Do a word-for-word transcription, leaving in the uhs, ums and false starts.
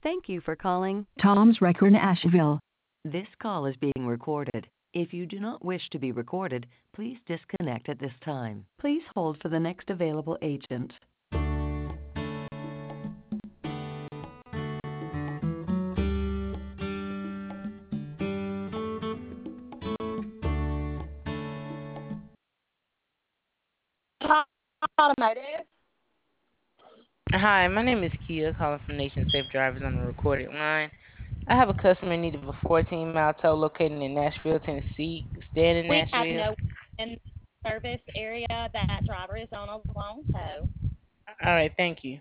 Thank you for calling. Tom's Wrecker in Asheville. This call is being recorded. If you do not wish to be recorded, please disconnect at this time. Please hold for the next available agent. Automotive. Hi, my name is Kia, calling from Nation Safe Drivers on the recorded line. I have a customer in need of a fourteen mile tow located in Nashville, Tennessee. Staying in We have Nashville. no in service area. That driver is on a long tow. All right, thank you.